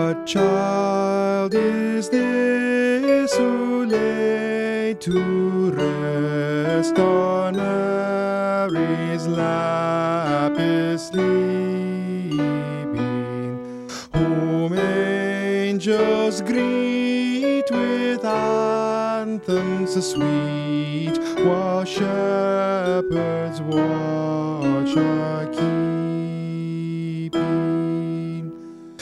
What child is this who lay to rest on Mary's lap is sleeping, whom angels greet with anthems sweet, while shepherds watch are keeping?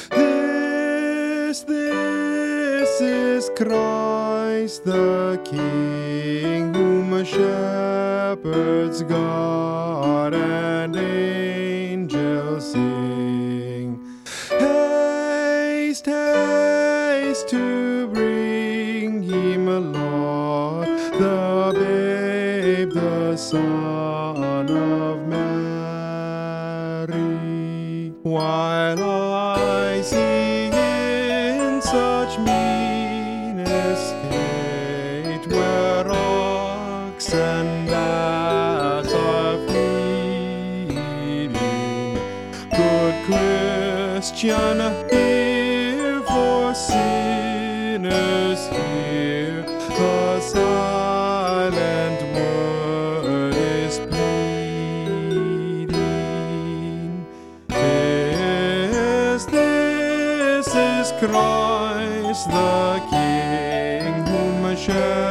This is Christ the King, whom shepherds guard and angels sing. Haste, haste to bring him, Lord, the babe, the Son of Mary. While I see in such mean estate, where ox and ass are feeding, good Christian, hear, for sinners hear, the silent word is pleading. This is Christ the King, whom shepherds